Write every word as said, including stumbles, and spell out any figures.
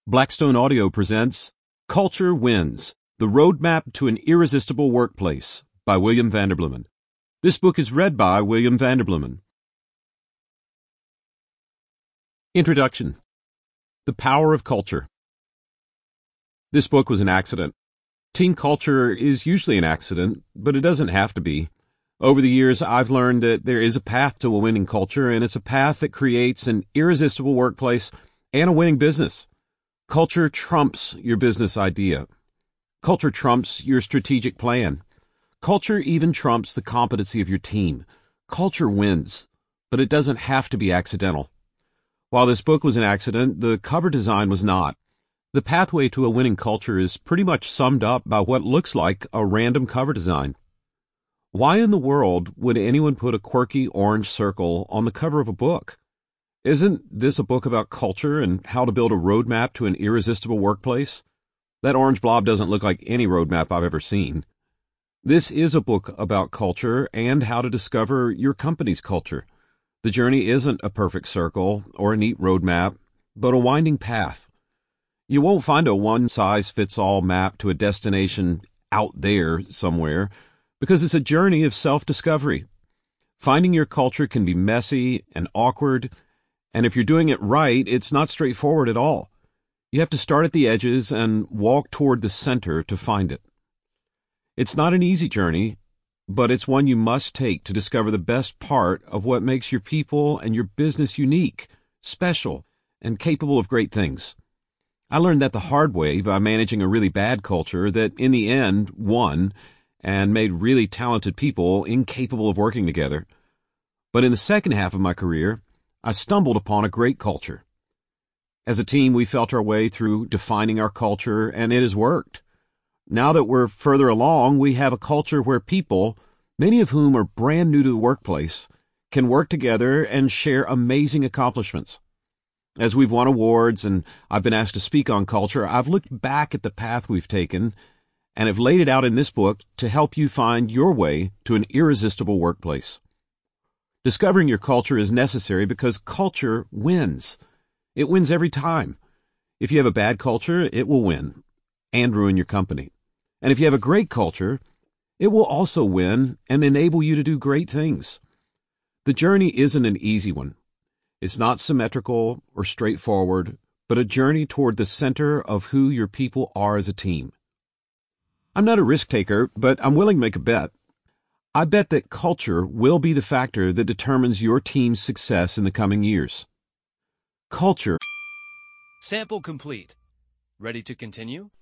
Blackstone Audio presents Culture Wins, The Roadmap to an Irresistible Workplace by William Vanderbloemen. This book is read by William Vanderbloemen. Introduction. The Power of Culture. This book was an accident. Team culture is usually an accident, but it doesn't have to be. Over the years, I've learned that there is a path to a winning culture, and it's a path that creates an irresistible workplace and a winning business. Culture trumps your business idea. Culture trumps your strategic plan. Culture even trumps the competency of your team. Culture wins, but it doesn't have to be accidental. While this book was an accident, the cover design was not. The pathway to a winning culture is pretty much summed up by what looks like a random cover design. Why in the world would anyone put a quirky orange circle on the cover of a book? Isn't this a book about culture and how to build a roadmap to an irresistible workplace? That orange blob doesn't look like any roadmap I've ever seen. This is a book about culture and how to discover your company's culture. The journey isn't a perfect circle or a neat roadmap, but a winding path. You won't find a one-size-fits-all map to a destination out there somewhere, because it's a journey of self-discovery. Finding your culture can be messy and awkward, and if you're doing it right, it's not straightforward at all. You have to start at the edges and walk toward the center to find it. It's not an easy journey, but it's one you must take to discover the best part of what makes your people and your business unique, special, and capable of great things. I learned that the hard way by managing a really bad culture that in the end won and made really talented people incapable of working together. But in the second half of my career, I stumbled upon a great culture. As a team, we felt our way through defining our culture, and it has worked. Now that we're further along, we have a culture where people, many of whom are brand new to the workplace, can work together and share amazing accomplishments. As we've won awards and I've been asked to speak on culture, I've looked back at the path we've taken and have laid it out in this book to help you find your way to an irresistible workplace. Discovering your culture is necessary because culture wins. It wins every time. If you have a bad culture, it will win and ruin your company. And if you have a great culture, it will also win and enable you to do great things. The journey isn't an easy one. It's not symmetrical or straightforward, but a journey toward the center of who your people are as a team. I'm not a risk taker, but I'm willing to make a bet. I bet that culture will be the factor that determines your team's success in the coming years. Culture. Sample complete. Ready to continue?